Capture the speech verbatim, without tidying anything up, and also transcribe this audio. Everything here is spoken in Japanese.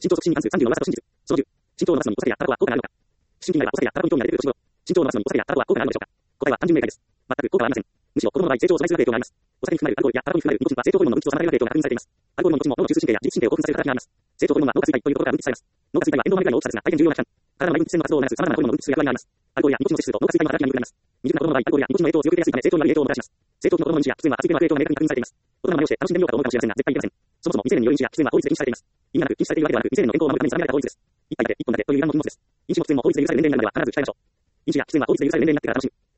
身長測進に関するさんじゅうの噂と真実。そのじゅう、身長を伸ばすのにお酒やタバコは効果があるのか。思春期になればお酒やタバコに興味が出てくる年頃、身長を伸ばすのにお酒やタバコは効果があるのでしょうか。答えは単純明快です。全く効果はありません。むしろ子供の場合成長を阻害する影響があります。お酒に含まれるアルコールやタバコに含まれるニコチンは成長ホルモンの分泌を妨げる影響が確認されています。アルコールの後にも脳の中枢神経や自律神経を興奮させる働きがあります。成長ホルモンは脳下垂体というところから分泌されます。脳下垂体はエンドマメグラの大きさですが大変重要な器官。体の内分泌腺の活動を促す様々なホルモンの分泌する役割があります。アルコールやニコチンの摂取すると脳下垂体の働きが鈍くなります。未熟な子供の場合、アルコールやニコチンの影響を強く受けやすいため成長に悪い影響をもたらします。成長期の子供の飲酒や喫煙は熱いテーマの影響が明確に確認されています。大人の真似をして楽しんでみようかと思うかもしれませんが、絶対いけません。そもそも未成年による飲酒や喫煙は法律で禁止されています。意味がなく禁止されているわけではなく、未成年の健康を守るために定められた法律です。一杯で一本だけという違反の禁物です。飲酒も喫煙も法律で許される年齢になるまでは必ず控えましょう。飲酒や喫煙は法律で許される年齢になってから楽しむ。